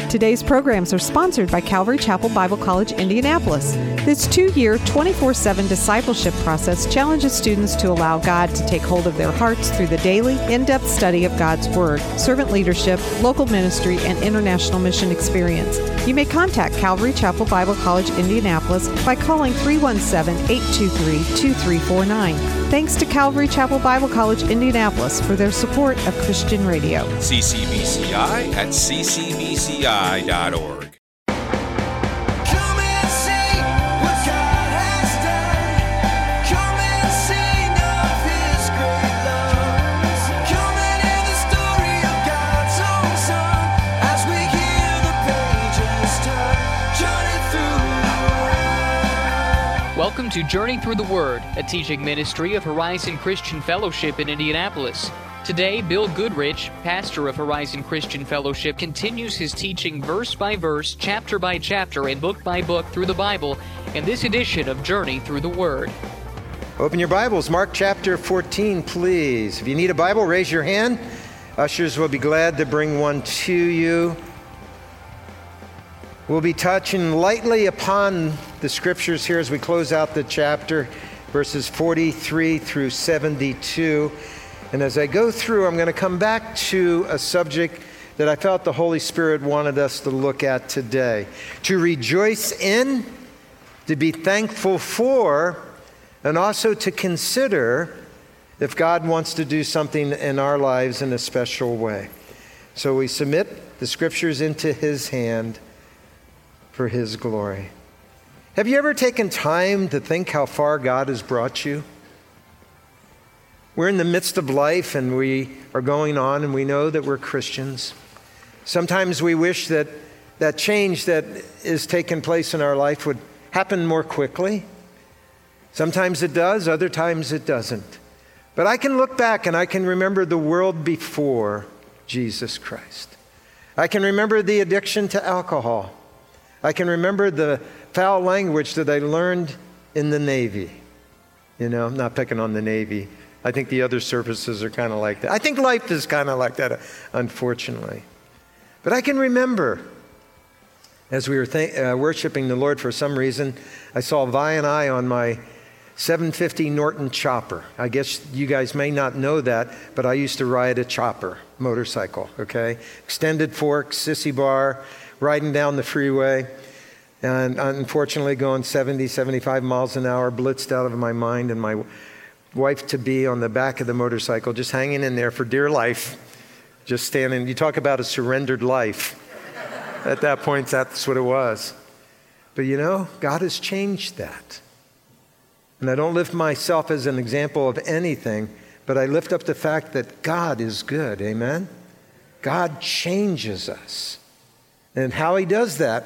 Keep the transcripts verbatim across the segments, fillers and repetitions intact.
Today's programs are sponsored by Calvary Chapel Bible College, Indianapolis. This two-year, twenty-four seven discipleship process challenges students to allow God to take hold of their hearts through the daily, in-depth study of God's Word, servant leadership, local ministry, and international mission experience. You may contact Calvary Chapel Bible College, Indianapolis by calling three one seven, eight two three, two three four nine. Thanks to Calvary Chapel Bible College, Indianapolis for their support of Christian radio. C C B C I at c c b c i dot org. Welcome to Journey Through the Word, a teaching ministry of Horizon Christian Fellowship in Indianapolis. Today, Bill Goodrich, pastor of Horizon Christian Fellowship, continues his teaching verse by verse, chapter by chapter, and book by book through the Bible in this edition of Journey Through the Word. Open your Bibles, Mark chapter fourteen, please. If you need a Bible, raise your hand. Ushers will be glad to bring one to you. We'll be touching lightly upon the scriptures here as we close out the chapter, verses forty-three through seventy-two. And as I go through, I'm going to come back to a subject that I felt the Holy Spirit wanted us to look at today. To rejoice in, to be thankful for, and also to consider if God wants to do something in our lives in a special way. So we submit the scriptures into His hand for His glory. Have you ever taken time to think how far God has brought you? We're in the midst of life and we are going on and we know that we're Christians. Sometimes we wish that that change that is taking place in our life would happen more quickly. Sometimes it does, other times it doesn't. But I can look back and I can remember the world before Jesus Christ. I can remember the addiction to alcohol. I can remember the foul language that I learned in the Navy. You know, I'm not picking on the Navy. I think the other services are kind of like that. I think life is kind of like that, unfortunately. But I can remember, as we were th- uh, worshiping the Lord for some reason, I saw Vi and I on my seven fifty Norton chopper. I guess you guys may not know that, but I used to ride a chopper motorcycle, okay? Extended forks, sissy bar, riding down the freeway, and unfortunately going seventy, seventy-five miles an hour, blitzed out of my mind, and my wife-to-be on the back of the motorcycle, just hanging in there for dear life, just standing. You talk about a surrendered life. At that point, that's what it was. But you know, God has changed that. And I don't lift myself as an example of anything, but I lift up the fact that God is good, amen? God changes us. And how He does that,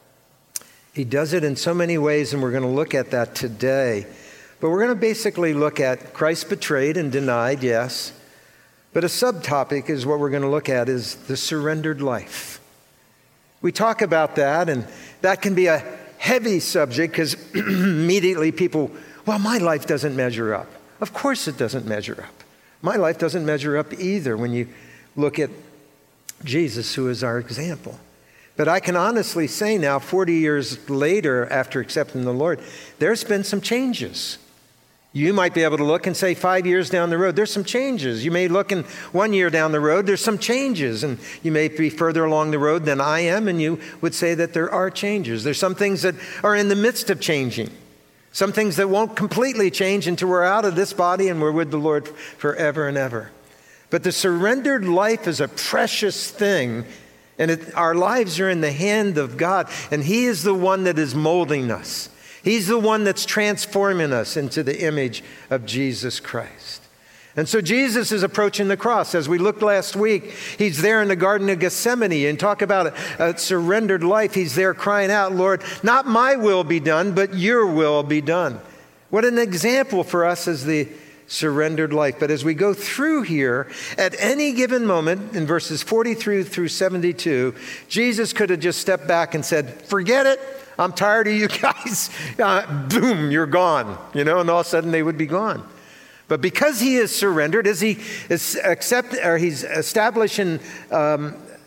He does it in so many ways, and we're going to look at that today. But we're going to basically look at Christ betrayed and denied, yes. But a subtopic is what we're going to look at is the surrendered life. We talk about that, and that can be a heavy subject because immediately people, well, my life doesn't measure up. Of course it doesn't measure up. My life doesn't measure up either when you look at Jesus, who is our example. But I can honestly say now, forty years later, after accepting the Lord, there's been some changes. You might be able to look and say five years down the road, there's some changes. You may look in one year down the road, there's some changes. And you may be further along the road than I am, and you would say that there are changes. There's some things that are in the midst of changing. Some things that won't completely change until we're out of this body and we're with the Lord forever and ever. But the surrendered life is a precious thing. And it, our lives are in the hand of God. And He is the one that is molding us. He's the one that's transforming us into the image of Jesus Christ. And so Jesus is approaching the cross. As we looked last week, He's there in the Garden of Gethsemane, and talk about a, a surrendered life. He's there crying out, Lord, not my will be done, but your will be done. What an example for us as the surrendered life. But as we go through here, at any given moment, in verses forty-three through seventy-two, Jesus could have just stepped back and said, forget it. I'm tired of you guys. Uh, boom, you're gone. You know, and all of a sudden they would be gone. But because He is surrendered, as He is accept, or He's establishing um,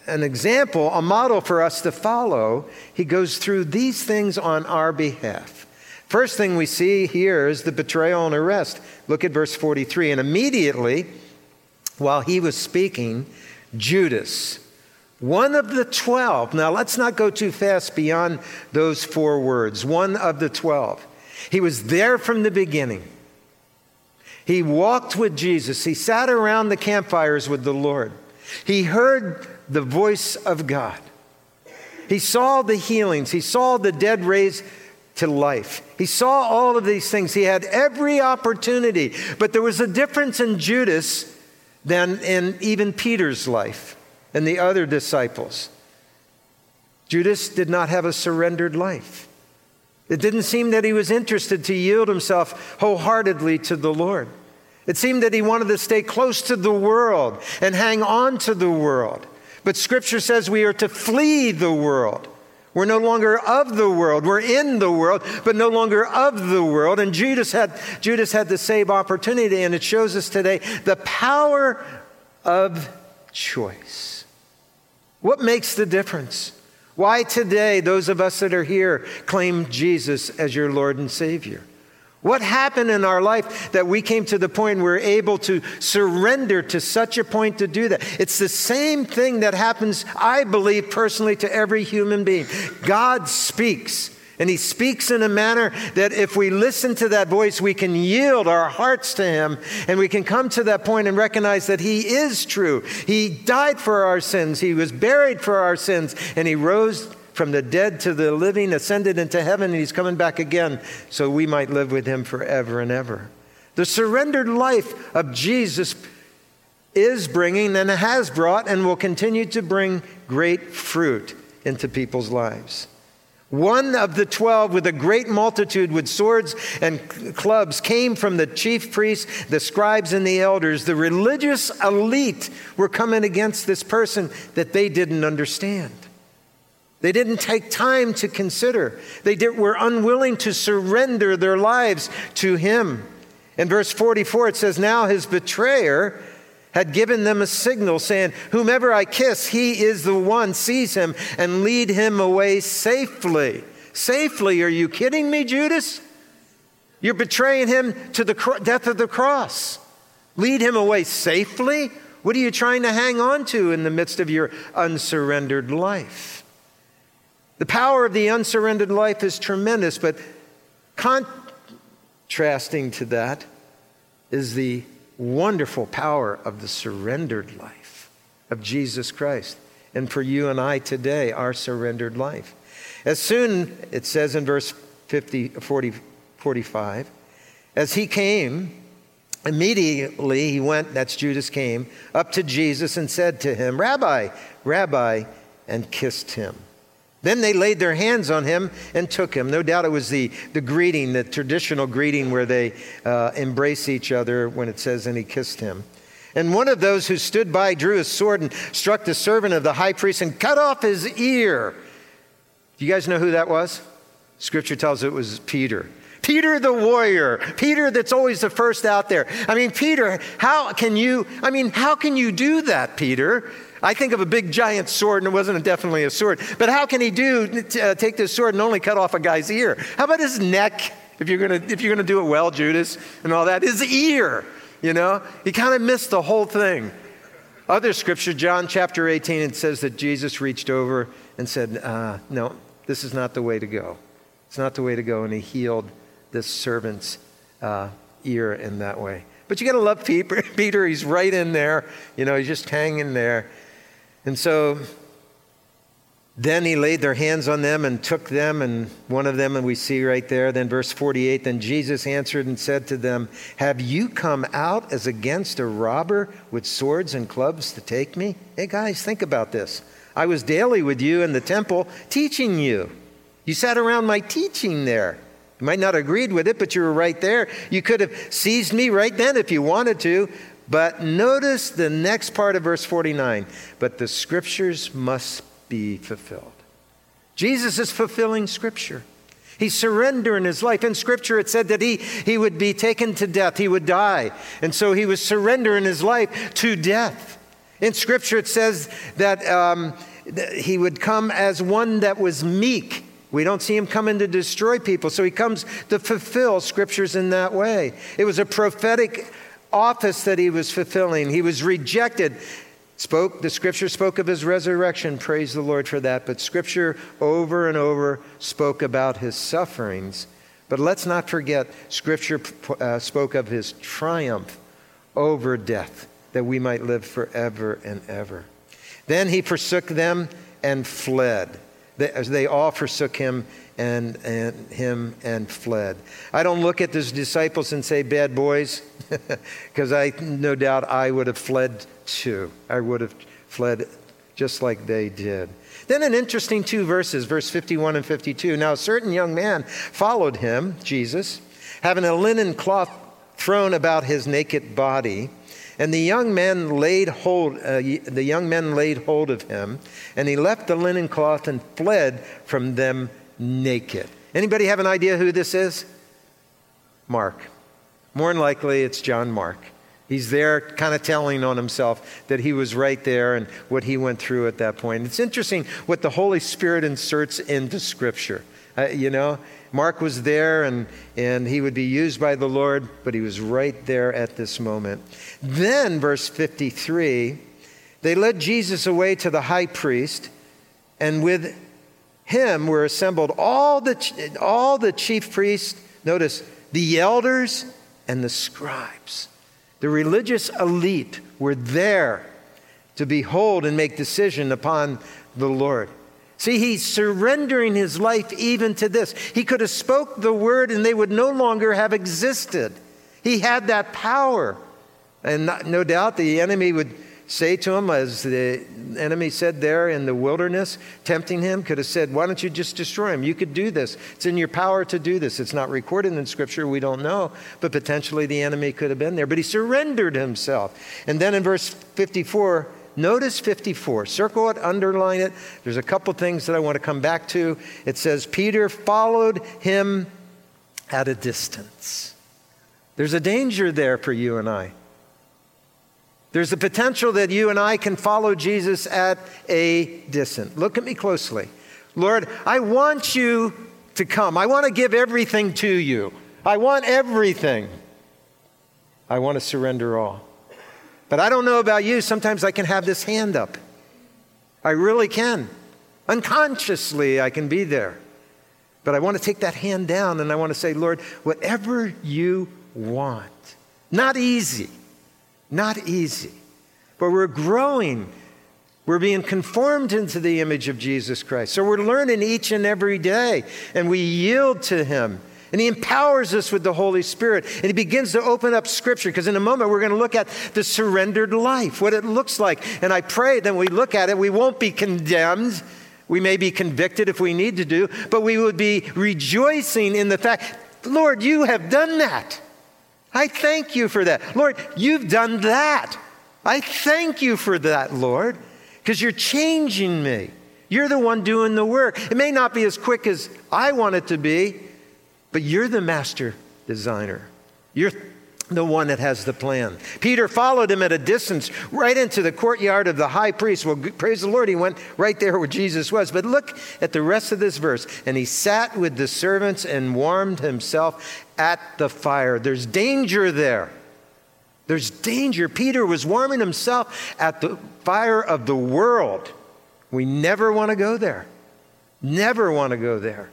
an example, a model for us to follow. He goes through these things on our behalf. First thing we see here is the betrayal and arrest. Look at verse forty-three. And immediately, while he was speaking, Judas, one of the twelve. Now, let's not go too fast beyond those four words. One of the twelve. He was there from the beginning. He walked with Jesus. He sat around the campfires with the Lord. He heard the voice of God. He saw the healings. He saw the dead raised to life. He saw all of these things. He had every opportunity. But there was a difference in Judas than in even Peter's life and the other disciples. Judas did not have a surrendered life. It didn't seem that he was interested to yield himself wholeheartedly to the Lord. It seemed that he wanted to stay close to the world and hang on to the world. But Scripture says we are to flee the world. We're no longer of the world. We're in the world, but no longer of the world. And Judas had, Judas had the same opportunity, and it shows us today the power of choice. What makes the difference? Why today, those of us that are here claim Jesus as your Lord and Savior? What happened in our life that we came to the point where we're able to surrender to such a point to do that? It's the same thing that happens, I believe, personally to every human being. God speaks, and He speaks in a manner that if we listen to that voice, we can yield our hearts to Him, and we can come to that point and recognize that He is true. He died for our sins. He was buried for our sins, and He rose from the dead to the living, ascended into heaven, and He's coming back again so we might live with Him forever and ever. The surrendered life of Jesus is bringing and has brought and will continue to bring great fruit into people's lives. One of the twelve with a great multitude with swords and clubs came from the chief priests, the scribes, and the elders. The religious elite were coming against this person that they didn't understand. They didn't take time to consider. They did, were unwilling to surrender their lives to Him. In verse forty-four, it says, now his betrayer had given them a signal saying, whomever I kiss, he is the one. Seize him and lead him away safely. Safely? Are you kidding me, Judas? You're betraying him to the cro- death of the cross. Lead him away safely? What are you trying to hang on to in the midst of your unsurrendered life? The power of the unsurrendered life is tremendous, but contrasting to that is the wonderful power of the surrendered life of Jesus Christ. And for you and I today, our surrendered life. As soon, it says in verse fifty, forty, forty-five, as he came, immediately he went, that's Judas came, up to Jesus and said to him, Rabbi, Rabbi, and kissed him. Then they laid their hands on him and took him. No doubt it was the, the greeting, the traditional greeting where they uh, embrace each other when it says, and he kissed him. And one of those who stood by drew his sword and struck the servant of the high priest and cut off his ear. Do you guys know who that was? Scripture tells it was Peter. Peter the warrior. Peter that's always the first out there. I mean, Peter, how can you, I mean, how can you do that, Peter? I think of a big giant sword, and it wasn't definitely a sword. But how can he do uh, take this sword and only cut off a guy's ear? How about his neck? If you're gonna if you're gonna do it well, Judas, and all that, his ear. You know, he kind of missed the whole thing. Other scripture, John chapter eighteen, it says that Jesus reached over and said, uh, "No, this is not the way to go. It's not the way to go," and he healed this servant's uh, ear in that way. But you got to love Peter. Peter, he's right in there. You know, he's just hanging there. And so then he laid their hands on them and took them, and one of them, and we see right there, then verse forty-eight, then Jesus answered and said to them, have you come out as against a robber with swords and clubs to take me? Hey guys, think about this. I was daily with you in the temple teaching you. You sat around my teaching there. You might not have agreed with it, but you were right there. You could have seized me right then if you wanted to. But notice the next part of verse forty-nine. But the scriptures must be fulfilled. Jesus is fulfilling scripture. He's surrendering his life. In scripture it said that he, he would be taken to death. He would die. And so he was surrendering his life to death. In Scripture, it says that um, he would come as one that was meek. We don't see him coming to destroy people, so he comes to fulfill Scriptures in that way. It was a prophetic office that he was fulfilling. He was rejected. Spoke, the Scripture spoke of his resurrection. Praise the Lord for that. But Scripture over and over spoke about his sufferings. But let's not forget, Scripture uh, spoke of his triumph over death, that we might live forever and ever. Then he forsook them and fled. They, they all forsook him and, and him and fled. I don't look at his disciples and say, bad boys, because I no doubt I would have fled too. I would have fled just like they did. Then an interesting two verses, verse fifty-one and fifty-two. Now a certain young man followed him, Jesus, having a linen cloth thrown about his naked body. And the young men laid hold, uh, the young men laid hold of him, and he left the linen cloth and fled from them naked. Anybody have an idea who this is? Mark. More than likely, it's John Mark. He's there kind of telling on himself that he was right there and what he went through at that point. It's interesting what the Holy Spirit inserts into Scripture. Uh, you know, Mark was there and, and he would be used by the Lord, but he was right there at this moment. Then, verse fifty-three, they led Jesus away to the high priest, and with him were assembled all the, all the chief priests, notice, the elders and the scribes. The religious elite were there to behold and make decision upon the Lord. See, he's surrendering his life even to this. He could have spoke the word and they would no longer have existed. He had that power. And not, no doubt the enemy would say to him, as the enemy said there in the wilderness, tempting him, could have said, why don't you just destroy him? You could do this. It's in your power to do this. It's not recorded in Scripture. We don't know. But potentially the enemy could have been there. But he surrendered himself. And then in verse fifty-four, notice fifty-four. Circle it, underline it. There's a couple things that I want to come back to. It says, Peter followed him at a distance. There's a danger there for you and I. There's a potential that you and I can follow Jesus at a distance. Look at me closely. Lord, I want you to come. I want to give everything to you. I want everything. I want to surrender all. But I don't know about you. Sometimes I can have this hand up. I really can. Unconsciously, I can be there. But I want to take that hand down and I want to say, Lord, whatever you want. Not easy. Not easy. But we're growing. We're being conformed into the image of Jesus Christ. So we're learning each and every day. And we yield to him. And he empowers us with the Holy Spirit. And he begins to open up Scripture. Because in a moment, we're going to look at the surrendered life, what it looks like. And I pray that when we look at it, we won't be condemned. We may be convicted if we need to do. But we would be rejoicing in the fact, Lord, you have done that. I thank you for that. Lord, you've done that. I thank you for that, Lord. Because you're changing me. You're the one doing the work. It may not be as quick as I want it to be. But you're the master designer. You're the one that has the plan. Peter followed him at a distance right into the courtyard of the high priest. Well, praise the Lord, he went right there where Jesus was. But look at the rest of this verse. And he sat with the servants and warmed himself at the fire. There's danger there. There's danger. Peter was warming himself at the fire of the world. We never want to go there. Never want to go there.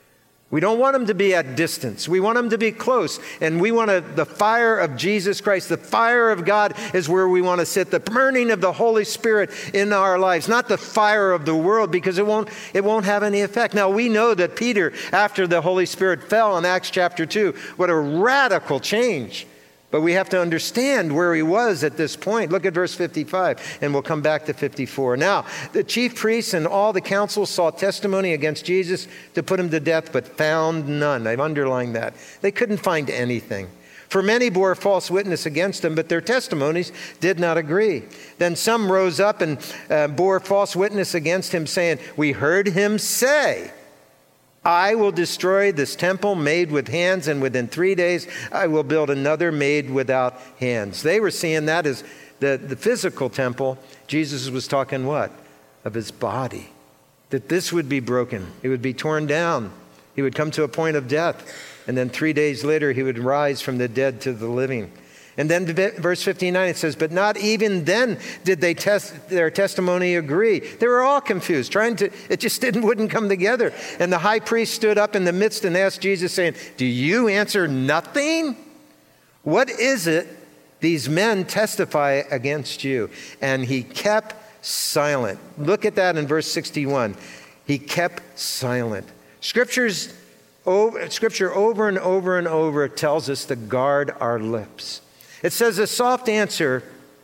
We don't want them to be at distance. We want them to be close. And we want to, the fire of Jesus Christ, the fire of God is where we want to sit. The burning of the Holy Spirit in our lives, not the fire of the world, because it won't, it won't have any effect. Now, we know that Peter, after the Holy Spirit fell in Acts chapter two, what a radical change. But we have to understand where he was at this point. Look at verse fifty-five, and we'll come back to fifty-four. Now, the chief priests and all the council sought testimony against Jesus to put him to death, but found none. I've underlined that. They couldn't find anything. For many bore false witness against him, but their testimonies did not agree. Then some rose up and uh, bore false witness against him, saying, we heard him say, I will destroy this temple made with hands, and within three days I will build another made without hands. They were seeing that as the, the physical temple, Jesus was talking what? Of his body. That this would be broken. It would be torn down. He would come to a point of death. And then three days later, he would rise from the dead to the living. And then verse fifty-nine, it says, but not even then did they test their testimony agree. They were all confused, trying to, it just didn't, wouldn't come together. And the high priest stood up in the midst and asked Jesus, saying, do you answer nothing? What is it these men testify against you? And he kept silent. Look at that in verse sixty-one. He kept silent. Scriptures, over, scripture over and over and over tells us to guard our lips. It says a soft answer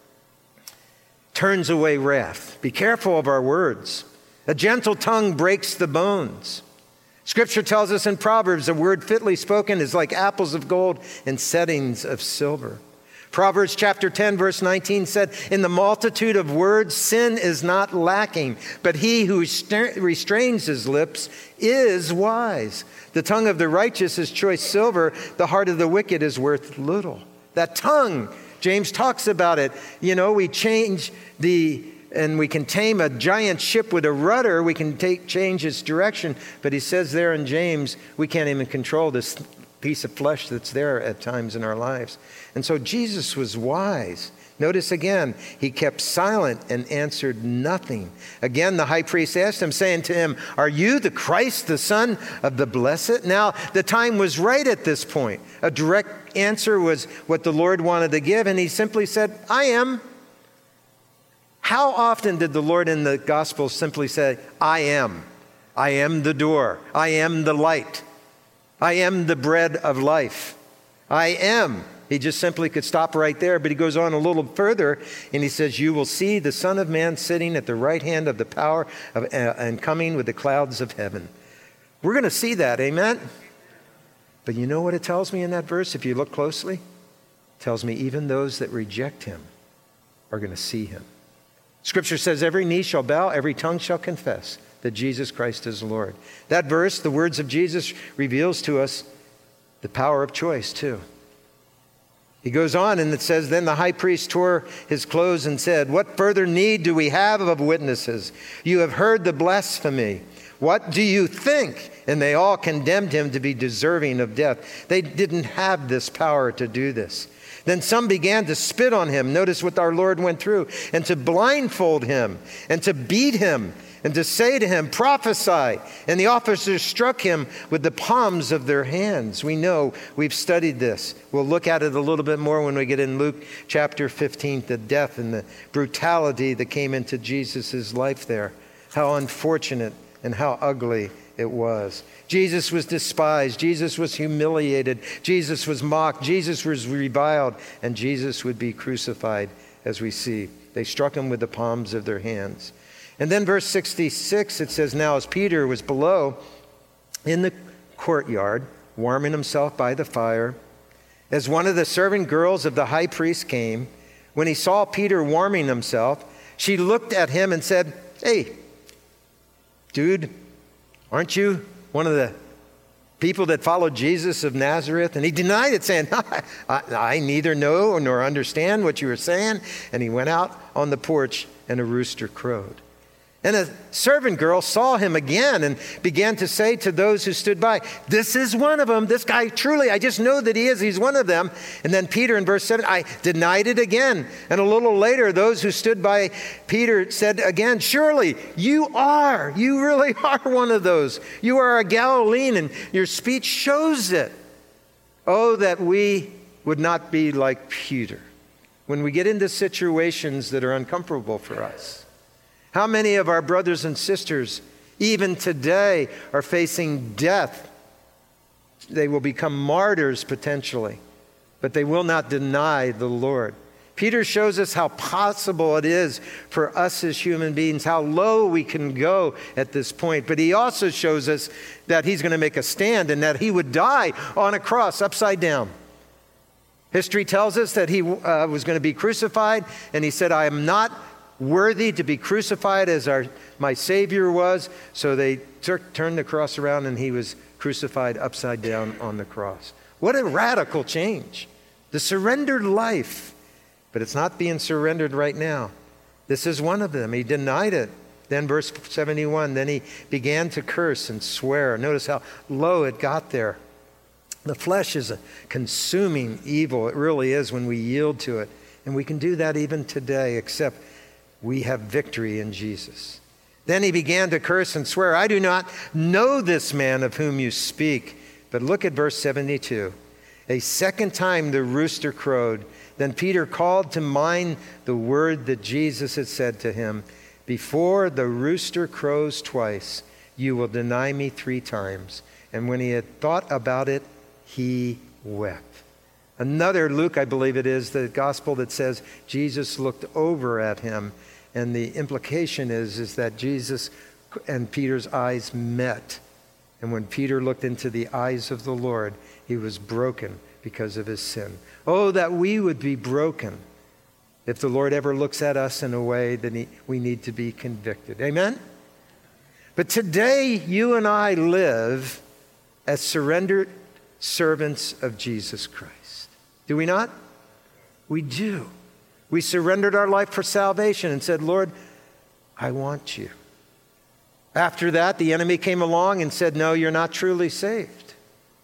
turns away wrath. Be careful of our words. A gentle tongue breaks the bones. Scripture tells us in Proverbs, a word fitly spoken is like apples of gold in settings of silver. Proverbs chapter ten, verse nineteen said, in the multitude of words, sin is not lacking, but he who restrains his lips is wise. The tongue of the righteous is choice silver. The heart of the wicked is worth little. That tongue, James talks about it. You know, we change the, and we can tame a giant ship with a rudder. We can take, change its direction. But he says there in James, we can't even control this piece of flesh that's there at times in our lives. And so Jesus was wise. Notice again, he kept silent and answered nothing. Again, the high priest asked him, saying to him, are you the Christ, the Son of the Blessed? Now, the time was right at this point. A direct answer was what the Lord wanted to give, and he simply said, I am. How often did the Lord in the gospel simply say, I am? I am the door. I am the light. I am the bread of life. I am. He just simply could stop right there, but he goes on a little further and he says, you will see the Son of Man sitting at the right hand of the power of, uh, and coming with the clouds of heaven. We're going to see that, amen? But you know what it tells me in that verse, if you look closely? It tells me even those that reject him are going to see him. Scripture says every knee shall bow, every tongue shall confess that Jesus Christ is Lord. That verse, the words of Jesus, reveals to us the power of choice too. He goes on and it says, then the high priest tore his clothes and said, what further need do we have of witnesses? You have heard the blasphemy. What do you think? And they all condemned him to be deserving of death. They didn't have this power to do this. Then some began to spit on him. Notice what our Lord went through. And to blindfold him and to beat him and to say to him, prophesy. And the officers struck him with the palms of their hands. We know, we've studied this. We'll look at it a little bit more when we get in Luke chapter fifteen, the death and the brutality that came into Jesus' life there. How unfortunate and how ugly it was. Jesus was despised. Jesus was humiliated. Jesus was mocked. Jesus was reviled. And Jesus would be crucified, as we see. They struck him with the palms of their hands. And then verse sixty-six, it says, now as Peter was below in the courtyard, warming himself by the fire, as one of the servant girls of the high priest came, when he saw Peter warming himself, she looked at him and said, hey, dude, aren't you one of the people that followed Jesus of Nazareth? And he denied it, saying, I, I neither know nor understand what you are saying. And he went out on the porch and a rooster crowed. And a servant girl saw him again and began to say to those who stood by, this is one of them. This guy, truly, I just know that he is. He's one of them. And then Peter in verse seven, I denied it again. And a little later, those who stood by Peter said again, surely you are. You really are one of those. You are a Galilean and your speech shows it. Oh, that we would not be like Peter when we get into situations that are uncomfortable for us. How many of our brothers and sisters, even today, are facing death? They will become martyrs potentially, but they will not deny the Lord. Peter shows us how possible it is for us as human beings, how low we can go at this point. But he also shows us that he's going to make a stand and that he would die on a cross upside down. History tells us that he uh, was going to be crucified, and he said, I am not worthy to be crucified as our my Savior was. So they tur- turned the cross around and he was crucified upside down on the cross. What a radical change. The surrendered life But it's not being surrendered right now. This is one of them. He denied it. Then verse seventy-one, then he began to curse and swear. Notice how low it got there. The flesh is a consuming evil. It really is when we yield to it. And we can do that even today, except we have victory in Jesus. Then he began to curse and swear, I do not know this man of whom you speak. But look at verse seventy-two. A second time the rooster crowed. Then Peter called to mind the word that Jesus had said to him, before the rooster crows twice, you will deny me three times. And when he had thought about it, he wept. Another, Luke, I believe it is, the gospel that says Jesus looked over at him. And the implication is, is that Jesus and Peter's eyes met. And when Peter looked into the eyes of the Lord, he was broken because of his sin. Oh, that we would be broken if the Lord ever looks at us in a way that he, we need to be convicted. Amen? But today, you and I live as surrendered servants of Jesus Christ. Do we not? We do. We surrendered our life for salvation and said, Lord, I want you. After that, the enemy came along and said, no, you're not truly saved.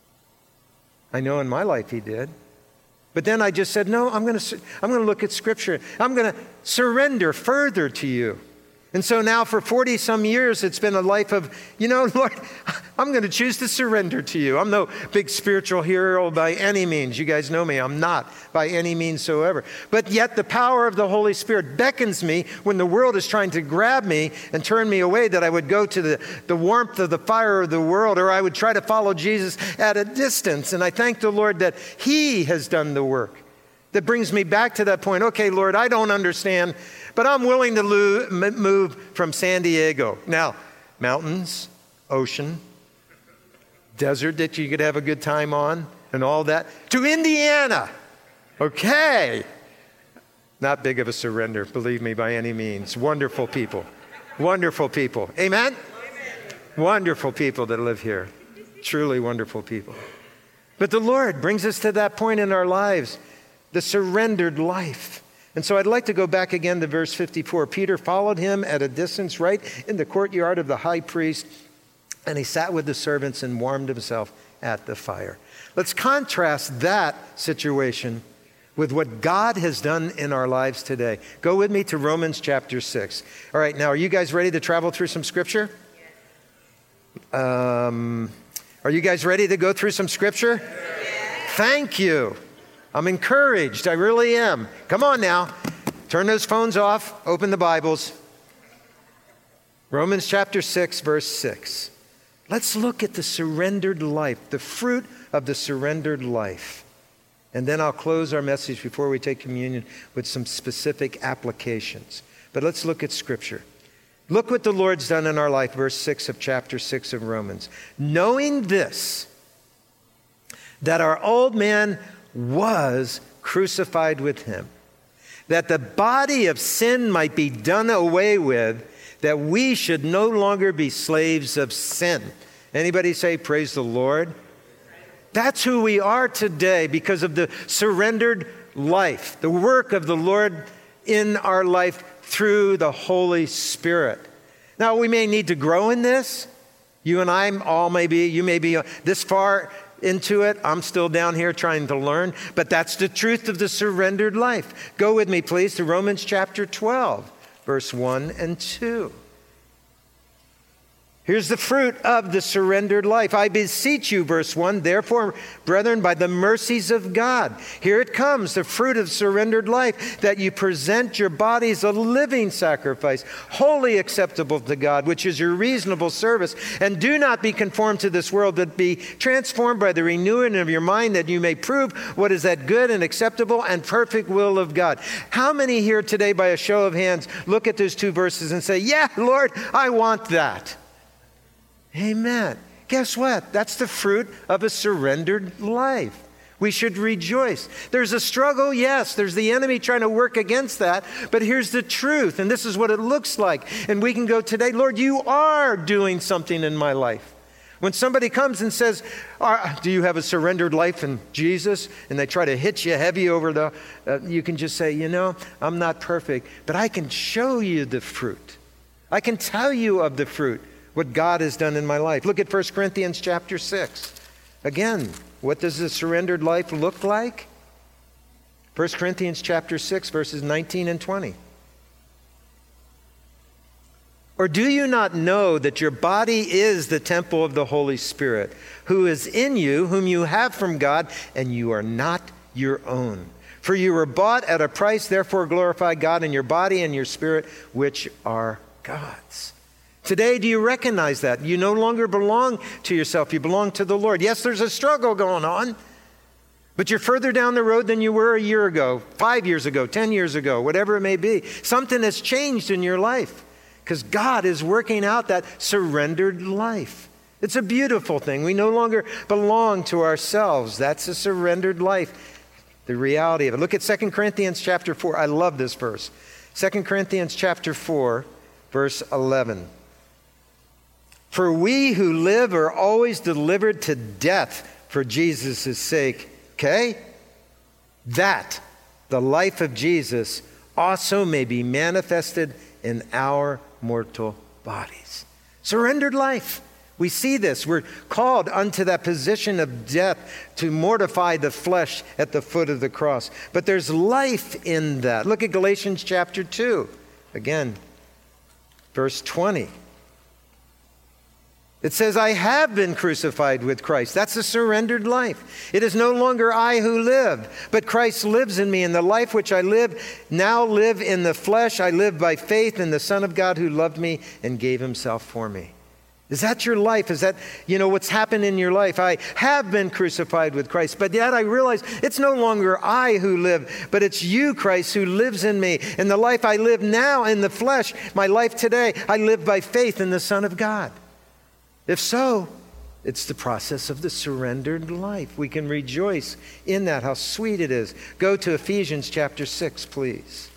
I know in my life he did. But then I just said, no, I'm going to I'm going to look at Scripture. I'm going to surrender further to you. And so now for forty some years, it's been a life of, you know, Lord, I'm going to choose to surrender to you. I'm no big spiritual hero by any means. You guys know me. I'm not by any means soever. But yet the power of the Holy Spirit beckons me when the world is trying to grab me and turn me away, that I would go to the, the warmth of the fire of the world, or I would try to follow Jesus at a distance. And I thank the Lord that he has done the work. That brings me back to that point. Okay, Lord, I don't understand, but I'm willing to lo- move from San Diego. Now, mountains, ocean, desert that you could have a good time on, and all that, to Indiana. Okay. Not big of a surrender, believe me, by any means. Wonderful people. Wonderful people. Amen? Amen. Wonderful people that live here. Truly wonderful people. But the Lord brings us to that point in our lives, the surrendered life. And so I'd like to go back again to verse fifty-four. Peter followed him at a distance right in the courtyard of the high priest, and he sat with the servants and warmed himself at the fire. Let's contrast that situation with what God has done in our lives today. Go with me to Romans chapter six. All right, now are you guys ready to travel through some scripture? Um, are you guys ready to go through some scripture? Thank you. I'm encouraged. I really am. Come on now. Turn those phones off. Open the Bibles. Romans chapter six, verse six. Let's look at the surrendered life, the fruit of the surrendered life. And then I'll close our message before we take communion with some specific applications. But let's look at Scripture. Look what the Lord's done in our life, verse six of chapter six of Romans. Knowing this, that our old man was crucified with him, that the body of sin might be done away with, that we should no longer be slaves of sin. Anybody say, praise the Lord? That's who we are today because of the surrendered life, the work of the Lord in our life through the Holy Spirit. Now, we may need to grow in this. You and I all may be, you may be this far into it. I'm still down here trying to learn, but that's the truth of the surrendered life. Go with me, please, to Romans chapter twelve, verse one and two. Here's the fruit of the surrendered life. I beseech you, verse one, therefore, brethren, by the mercies of God. Here it comes, the fruit of surrendered life, that you present your bodies a living sacrifice, wholly acceptable to God, which is your reasonable service. And do not be conformed to this world, but be transformed by the renewing of your mind, that you may prove what is that good and acceptable and perfect will of God. How many here today, by a show of hands, look at those two verses and say, yeah, Lord, I want that? Amen. Guess what? That's the fruit of a surrendered life. We should rejoice. There's a struggle, yes. There's the enemy trying to work against that. But here's the truth, and this is what it looks like. And we can go today, Lord, you are doing something in my life. When somebody comes and says, do you have a surrendered life in Jesus? And they try to hit you heavy over the, uh, you can just say, you know, I'm not perfect, but I can show you the fruit. I can tell you of the fruit, what God has done in my life. Look at First Corinthians chapter six. Again, what does a surrendered life look like? First Corinthians chapter six, verses nineteen and twenty. Or do you not know that your body is the temple of the Holy Spirit, who is in you, whom you have from God, and you are not your own? For you were bought at a price, therefore glorify God in your body and your spirit, which are God's. Today, do you recognize that? You no longer belong to yourself, you belong to the Lord. Yes, there's a struggle going on, but you're further down the road than you were a year ago, five years ago, ten years ago, whatever it may be. Something has changed in your life. Because God is working out that surrendered life. It's a beautiful thing. We no longer belong to ourselves. That's a surrendered life, the reality of it. Look at Second Corinthians chapter four. I love this verse. Second Corinthians chapter four, verse eleven. For we who live are always delivered to death for Jesus' sake. Okay? That the life of Jesus also may be manifested in our mortal bodies. Surrendered life. We see this. We're called unto that position of death to mortify the flesh at the foot of the cross. But there's life in that. Look at Galatians chapter two. Again, verse twenty. It says, I have been crucified with Christ. That's a surrendered life. It is no longer I who live, but Christ lives in me. And the life which I live, now live in the flesh. I live by faith in the Son of God who loved me and gave himself for me. Is that your life? Is that, you know, what's happened in your life? I have been crucified with Christ, but yet I realize it's no longer I who live, but it's you, Christ, who lives in me. And the life I live now in the flesh, my life today, I live by faith in the Son of God. If so, it's the process of the surrendered life. We can rejoice in that, how sweet it is. Go to Ephesians chapter six, please.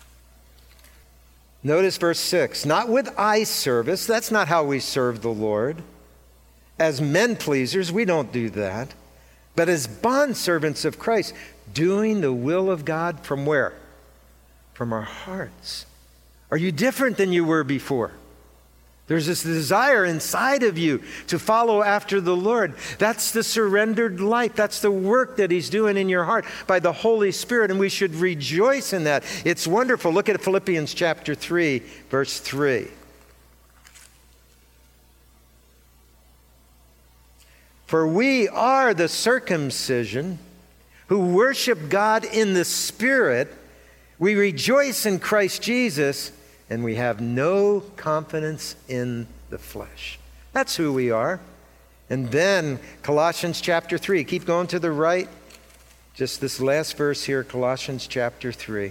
Notice verse six. Not with eye service. That's not how we serve the Lord. As men pleasers, we don't do that. But as bondservants of Christ, doing the will of God from where? From our hearts. Are you different than you were before? There's this desire inside of you to follow after the Lord. That's the surrendered life. That's the work that he's doing in your heart by the Holy Spirit, and we should rejoice in that. It's wonderful. Look at Philippians chapter three, verse three. For we are the circumcision who worship God in the Spirit. We rejoice in Christ Jesus, and we have no confidence in the flesh. That's who we are. And then Colossians chapter three. Keep going to the right. Just this last verse here, Colossians chapter three.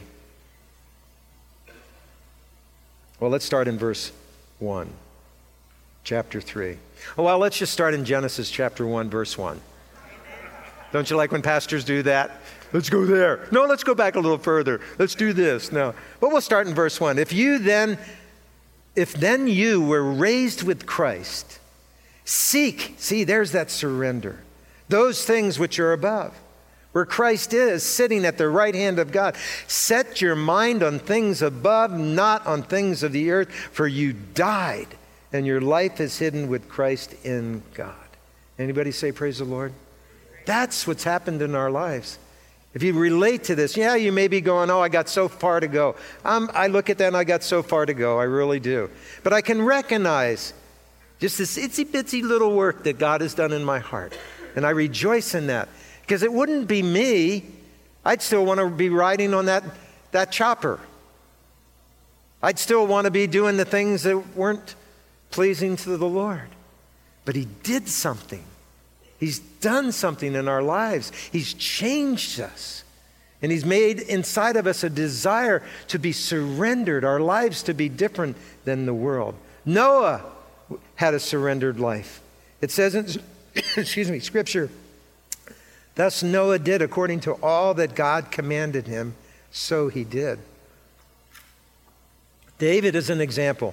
Well, let's start in verse one. Chapter three. Oh, well, let's just start in Genesis chapter one, verse one. Don't you like when pastors do that? Let's go there. No, let's go back a little further. Let's do this. No. But we'll start in verse one. If you then, if then you were raised with Christ, seek, see, there's that surrender. Those things which are above, where Christ is, sitting at the right hand of God. Set your mind on things above, not on things of the earth, for you died, and your life is hidden with Christ in God. Anybody say praise the Lord? That's what's happened in our lives. If you relate to this, yeah, you may be going, oh, I got so far to go. Um, I look at that and I got so far to go. I really do. But I can recognize just this itsy-bitsy little work that God has done in my heart. And I rejoice in that. Because it wouldn't be me. I'd still want to be riding on that, that chopper. I'd still want to be doing the things that weren't pleasing to the Lord. But he did something. He's done something in our lives. He's changed us. And he's made inside of us a desire to be surrendered, our lives to be different than the world. Noah had a surrendered life. It says in, excuse me, Scripture, thus Noah did according to all that God commanded him, so he did. David is an example.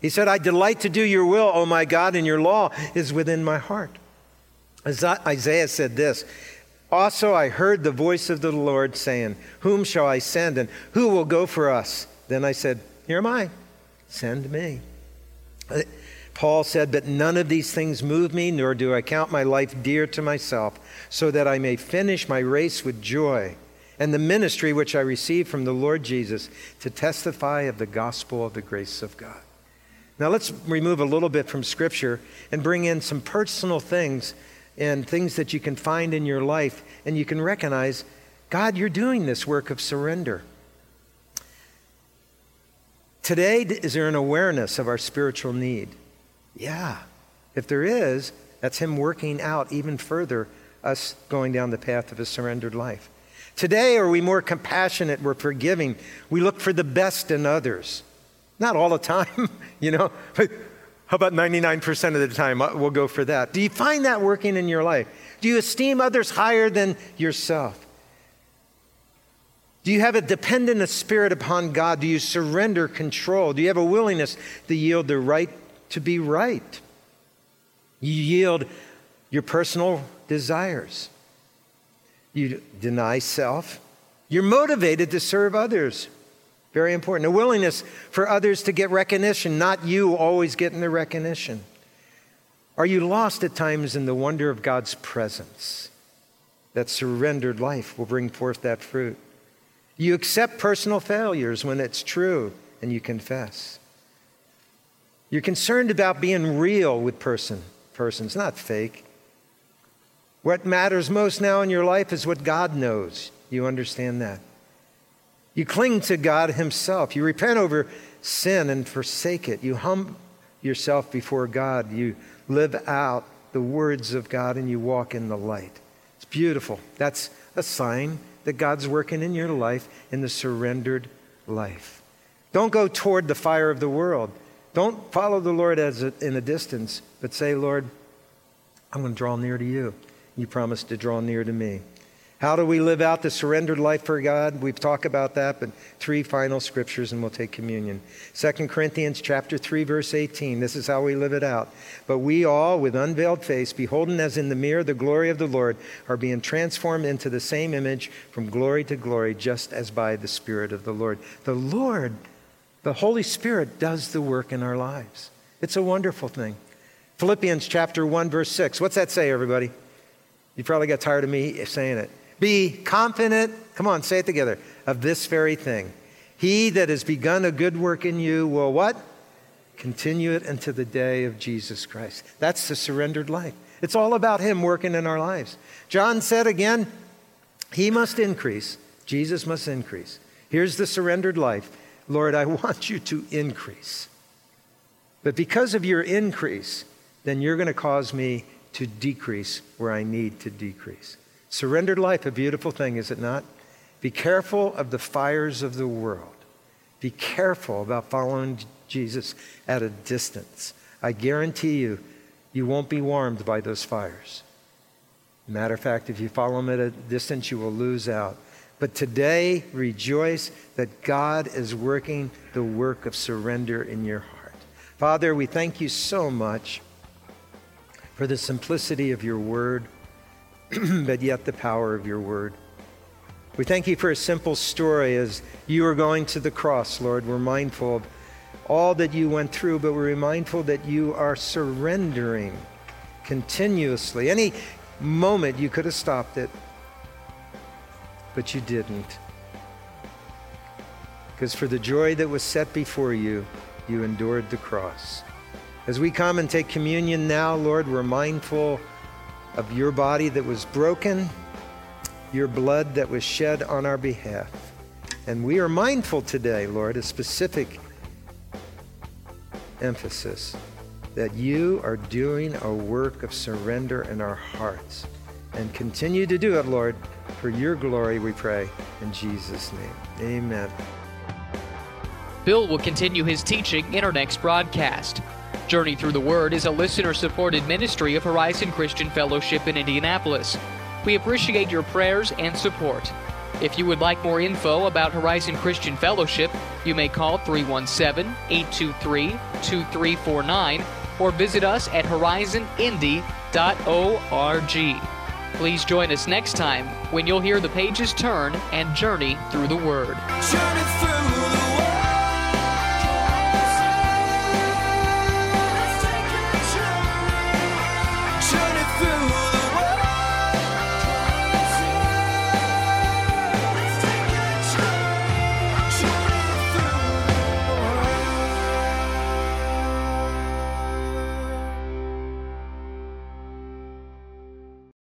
He said, I delight to do your will, O my God, and your law is within my heart. Isaiah said this, also I heard the voice of the Lord saying, whom shall I send and who will go for us? Then I said, here am I, send me. Paul said, but none of these things move me, nor do I count my life dear to myself, so that I may finish my race with joy and the ministry which I received from the Lord Jesus to testify of the gospel of the grace of God. Now let's remove a little bit from Scripture and bring in some personal things and things that you can find in your life, and you can recognize, God, you're doing this work of surrender. Today, is there an awareness of our spiritual need? Yeah. If there is, that's Him working out even further us going down the path of a surrendered life. Today, are we more compassionate, we're forgiving, we look for the best in others? Not all the time, you know, but how about ninety-nine percent of the time? We'll go for that. Do you find that working in your life? Do you esteem others higher than yourself? Do you have a dependent spirit upon God? Do you surrender control? Do you have a willingness to yield the right to be right? You yield your personal desires. You deny self. You're motivated to serve others. Very important. A willingness for others to get recognition, not you always getting the recognition. Are you lost at times in the wonder of God's presence? That surrendered life will bring forth that fruit. You accept personal failures when it's true and you confess. You're concerned about being real with person, persons, not fake. What matters most now in your life is what God knows. You understand that. You cling to God Himself. You repent over sin and forsake it. You humble yourself before God. You live out the words of God and you walk in the light. It's beautiful. That's a sign that God's working in your life in the surrendered life. Don't go toward the fire of the world. Don't follow the Lord as a, in a distance, but say, Lord, I'm going to draw near to you. You promised to draw near to me. How do we live out the surrendered life for God? We've talked about that, but three final scriptures and we'll take communion. Second Corinthians chapter three, verse eighteen. This is how we live it out. But we all, with unveiled face, beholding as in the mirror the glory of the Lord, are being transformed into the same image from glory to glory, just as by the Spirit of the Lord. The Lord, the Holy Spirit, does the work in our lives. It's a wonderful thing. Philippians chapter one, verse six. What's that say, everybody? You probably got tired of me saying it. Be confident, come on, say it together, of this very thing. He that has begun a good work in you will what? Continue it unto the day of Jesus Christ. That's the surrendered life. It's all about Him working in our lives. John said again, He must increase, Jesus must increase. Here's the surrendered life. Lord, I want you to increase. But because of your increase, then you're going to cause me to decrease where I need to decrease. Surrendered life, a beautiful thing, is it not? Be careful of the fires of the world. Be careful about following Jesus at a distance. I guarantee you, you won't be warmed by those fires. Matter of fact, if you follow Him at a distance, you will lose out. But today, rejoice that God is working the work of surrender in your heart. Father, we thank you so much for the simplicity of your word, but yet the power of your word. We thank you for a simple story. As you are going to the cross, Lord, we're mindful of all that you went through, but we're mindful that you are surrendering continuously. Any moment you could have stopped it, but you didn't. Because for the joy that was set before you, you endured the cross. As we come and take communion now, Lord, we're mindful of your body that was broken, your blood that was shed on our behalf. And we are mindful today, Lord, a specific emphasis that you are doing a work of surrender in our hearts. And continue to do it, Lord, for your glory, we pray, in Jesus' name. Amen. Bill will continue his teaching in our next broadcast. Journey Through the Word is a listener-supported ministry of Horizon Christian Fellowship in Indianapolis. We appreciate your prayers and support. If you would like more info about Horizon Christian Fellowship, you may call three one seven, eight two three, two three four nine or visit us at horizon indy dot org. Please join us next time when you'll hear the pages turn and journey through the Word. Journey through